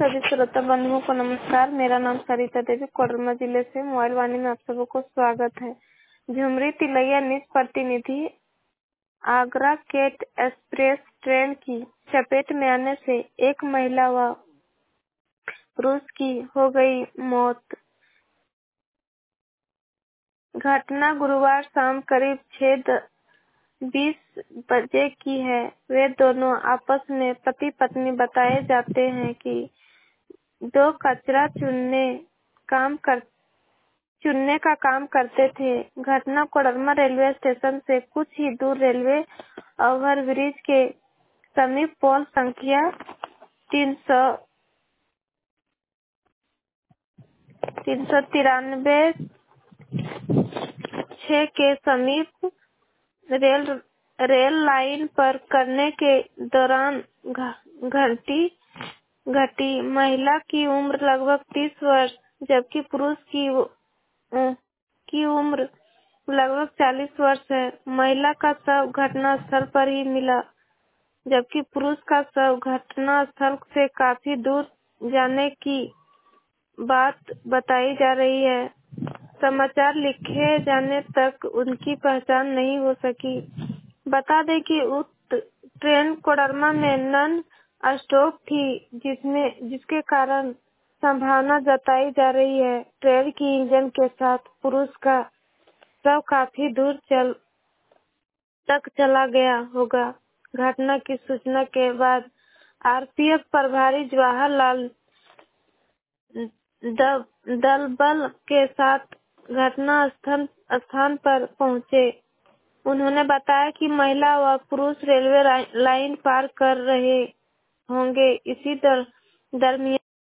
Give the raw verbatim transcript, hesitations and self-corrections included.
सभी श्रोता बंधुओं को नमस्कार। मेरा नाम सरिता देवी, कोडरमा जिले से मोबाइल वाणी में आप सबको स्वागत है। झुमरी तिलैया न्यूज प्रतिनिधि। आगरा केट एक्सप्रेस ट्रेन की चपेट में आने से एक महिला व पुरुष की हो गई मौत। घटना गुरुवार शाम करीब छह बीस बजे की है। वे दोनों आपस में पति पत्नी बताए जाते हैं कि दो कचरा चुनने काम कर चुनने का काम करते थे। घटना कोडरमा रेलवे स्टेशन से कुछ ही दूर रेलवे ओवर ब्रिज के समीप पोल संख्या तीन सौ तीन सौ तिरानवे छह के समीप रेल रेल लाइन पर करने के दौरान घटी घटी महिला की उम्र लगभग तीस वर्ष जबकि पुरुष की की उम्र लगभग चालीस वर्ष है। महिला का शव घटना स्थल पर ही मिला जबकि पुरुष का शव घटना स्थल से काफी दूर जाने की बात बताई जा रही है। समाचार लिखे जाने तक उनकी पहचान नहीं हो सकी। बता दें कि उक्त ट्रेन कोडरमा में नन स्टॉप थी, जिसमें जिसके कारण संभावना जताई जा रही है ट्रेन की इंजन के साथ पुरुष का शव काफी दूर चल तक चला गया होगा। घटना की सूचना के बाद आरपीएफ प्रभारी जवाहरलाल दल बल के साथ घटना स्थल स्थान पर पहुंचे। उन्होंने बताया कि महिला व पुरुष रेलवे लाइन पार कर रहे होंगे। इसी दर, दरमियान